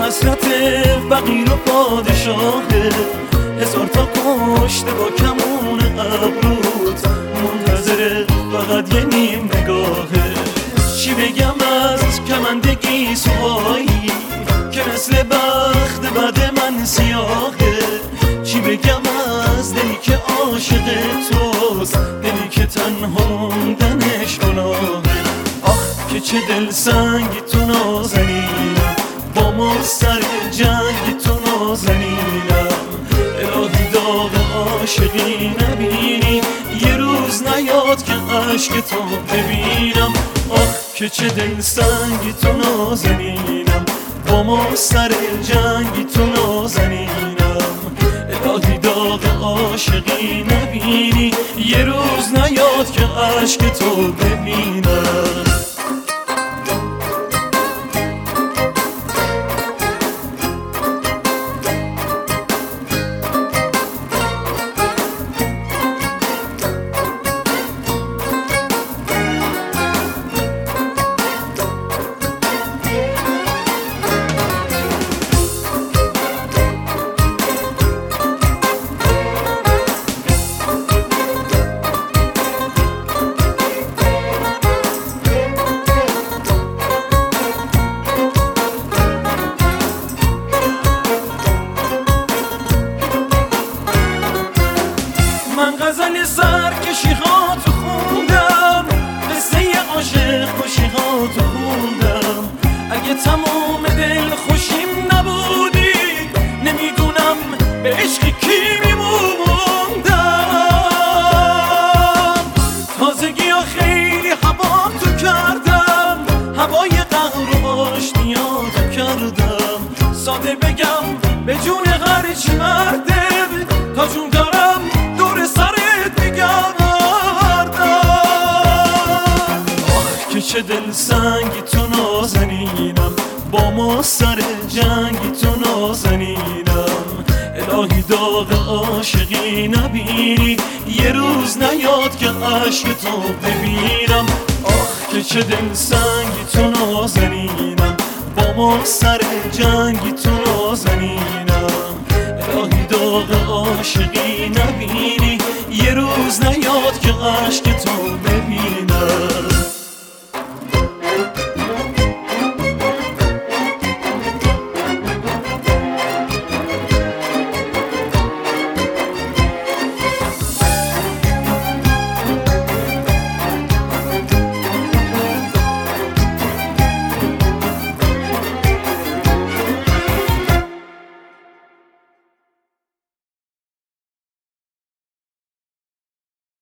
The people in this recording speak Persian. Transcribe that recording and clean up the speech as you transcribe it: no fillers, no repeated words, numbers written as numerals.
حسرت فقیر و پادشاهه، هزار تا کشته با کمون ابروت، منتظر فقط یه نیم نگاهه. چی بگم از کمندگی سوایی که مثل بخت بد من سیاهه، چی بگم از دلی که عاشق توست، دلی که تنها موندنش گناهه. آخ که چه دل سنگی تو نازنینم، با ما سر جنگی تو نازنینم. الهی داغ عاشقی نبینی، یه روز نیاد که عشق تو ببینم. آخ که چه دل سنگی تو نازنینم، با ما سر جنگی تو نازنینم. الهی داغ عاشقی نبینی، یه روز نیاد که عشق تو ببینم. من غزل سرکشی ها تو خوندم، قصه عاشق خوشی ها تو خوندم. اگه تمام دل خوشیم نبودی، نمیدونم به عشق کی میموندم. تازگی ها خیلی هوا تو کردم، هوای قهر و آشتیاتو کردم. ساده بگم به جون هرچی مرده، تا جون دارم دور سرت میگردم. آخ که چه دل سنگی تو نازنینم، با ما سر جنگی تو نازنینم. الهی داغ عاشقی نبینی، یه روز نیاد که عشق تو ببینم. آخ که چه دل سنگی تو نازنینم، با ما سر جنگی تو نازنینم. الهی داغ عاشقی نبینی، یه روز نیاد که عشق تو ببینم.